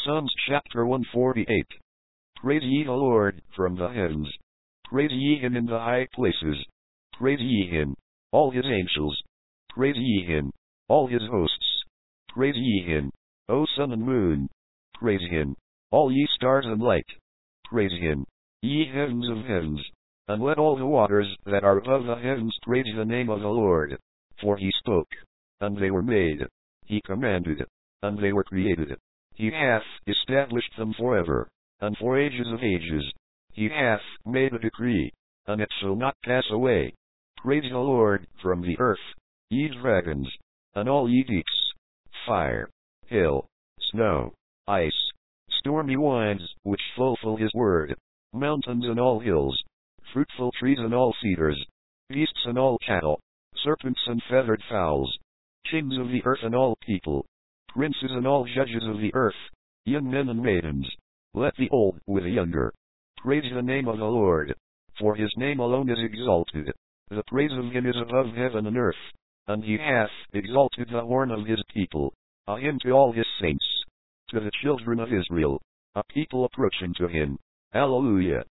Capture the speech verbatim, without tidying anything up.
Psalms chapter one forty-eight. Praise ye the Lord from the heavens. Praise ye him in the high places. Praise ye him, all his angels. Praise ye him, all his hosts. Praise ye him, O sun and moon. Praise him, all ye stars and light. Praise him, ye heavens of heavens. And let all the waters that are above the heavens praise the name of the Lord. For he spoke, and they were made. He commanded, and they were created. He hath established them forever, and for ages of ages. He hath made a decree, and it shall not pass away. Praise the Lord from the earth, ye dragons, and all ye deeps, fire, hail, snow, ice, stormy winds, which fulfill his word, mountains and all hills, fruitful trees and all cedars, beasts and all cattle, serpents and feathered fowls, kings of the earth and all people, princes and all judges of the earth, young men and maidens, let the old with the younger. Praise the name of the Lord, for his name alone is exalted. The praise of him is above heaven and earth, and he hath exalted the horn of his people, a hymn to all his saints, to the children of Israel, a people approaching to him. Alleluia.